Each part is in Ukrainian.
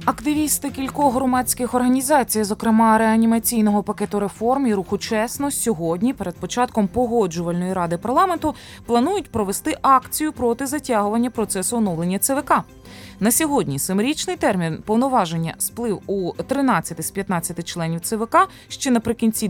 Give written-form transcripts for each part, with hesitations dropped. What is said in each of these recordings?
Активісти кількох громадських організацій, зокрема реанімаційного пакету реформ і руху «Чесно», сьогодні перед початком Погоджувальної ради парламенту планують провести акцію проти затягування процесу оновлення ЦВК. На сьогодні 7-річний термін повноваження сплив у 13 з 15 членів ЦВК. Ще наприкінці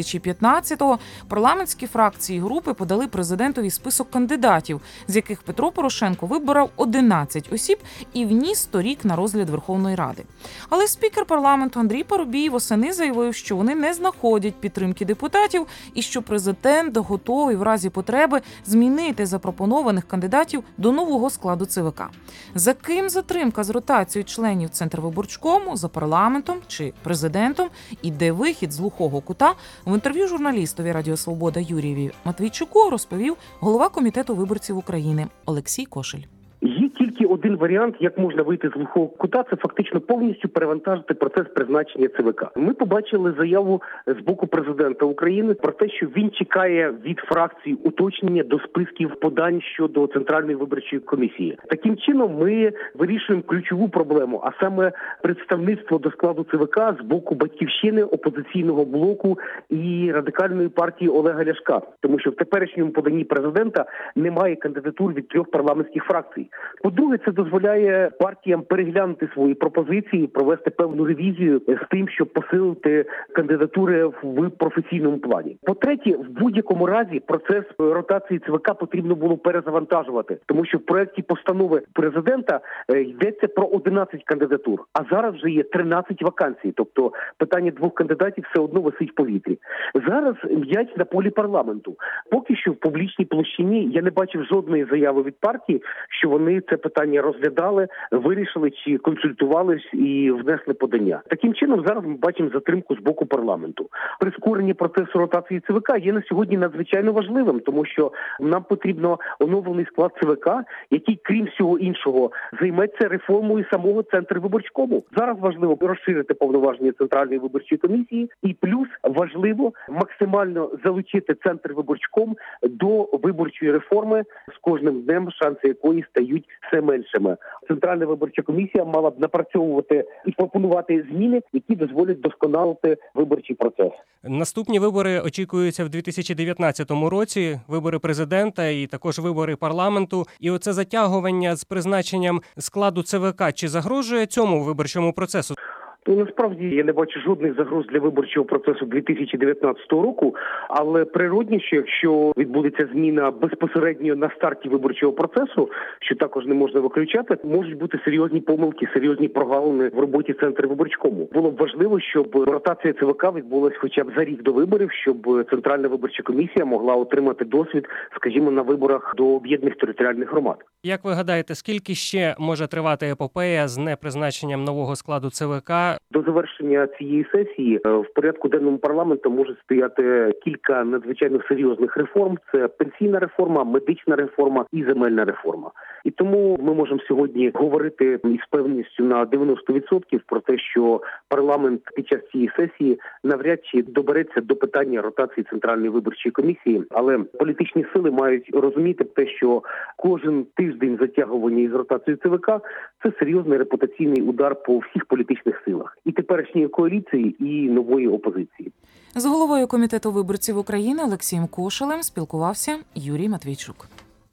2015-го парламентські фракції і групи подали президентові список кандидатів, з яких Петро Порошенко вибрав 11 осіб і вніс торік на розгляд Верховної Ради. Але спікер парламенту Андрій Парубій восени заявив, що вони не знаходять підтримки депутатів і що президент готовий в разі потреби змінити запропонованих кандидатів до нового складу ЦВК. За ким затримка з ротацією членів Центрвиборчкому, за парламентом чи президентом, і де вихід з глухого кута, в інтерв'ю журналістові Радіо Свобода Юрієві Матвійчуку розповів голова Комітету виборців України Олексій Кошель. Є тільки один варіант, як можна вийти з глухого кута, це фактично повністю перевантажити процес призначення ЦВК. Ми побачили заяву з боку президента України про те, що він чекає від фракцій уточнення до списків подань щодо Центральної виборчої комісії. Таким чином ми вирішуємо ключову проблему, а саме представництво до складу ЦВК з боку Батьківщини, опозиційного блоку і Радикальної партії Олега Ляшка. Тому що в теперішньому поданні президента немає кандидатур від 3 парламентських фракцій. По-друге, це дозволяє партіям переглянути свої пропозиції, провести певну ревізію з тим, щоб посилити кандидатури в професійному плані. По-третє, в будь-якому разі процес ротації ЦВК потрібно було перезавантажувати, тому що в проєкті постанови президента йдеться про 11 кандидатур, а зараз вже є 13 вакансій, тобто питання 2 кандидатів все одно висить в повітрі. Зараз м'яч на полі парламенту. Поки що в публічній площині я не бачив жодної заяви від партії, що вони це питання розглядали, вирішили чи консультувались і внесли подання. Таким чином, зараз ми бачимо затримку з боку парламенту. Прискорення процесу ротації ЦВК є на сьогодні надзвичайно важливим, тому що нам потрібно оновлений склад ЦВК, який, крім всього іншого, займеться реформою самого Центрвиборчкому. Зараз важливо розширити повноваження Центральної виборчої комісії і плюс важливо максимально залучити Центрвиборчком до виборчої реформи, з кожним днем шанси якої стають все меншими. Центральна виборча комісія мала б напрацьовувати і пропонувати зміни, які дозволять досконалити виборчий процес. Наступні вибори очікуються в 2019 році, вибори президента і також вибори парламенту. І оце затягування з призначенням складу ЦВК, чи загрожує цьому виборчому процесу? Насправді я не бачу жодних загроз для виборчого процесу 2019 року, але природні, що якщо відбудеться зміна безпосередньо на старті виборчого процесу, що також не можна виключати, можуть бути серйозні помилки, серйозні прогалини в роботі Центрвиборчкому. Було б важливо, щоб ротація ЦВК відбулася хоча б за рік до виборів, щоб Центральна виборча комісія могла отримати досвід, скажімо, на виборах до об'єднаних територіальних громад. Як ви гадаєте, скільки ще може тривати епопея з непризначенням нового складу ЦВК? До завершення цієї сесії в порядку денному парламенту може стояти кілька надзвичайно серйозних реформ. Це пенсійна реформа, медична реформа і земельна реформа. І тому ми можемо сьогодні говорити із певністю на 90% про те, що парламент під час цієї сесії навряд чи добереться до питання ротації Центральної виборчої комісії. Але політичні сили мають розуміти те, що кожен тиждень затягування із ротацією ЦВК – це серйозний репутаційний удар по всіх політичних силах. І теперішньої коаліції, і нової опозиції. З головою Комітету виборців України Олексієм Кошелем спілкувався Юрій Матвійчук.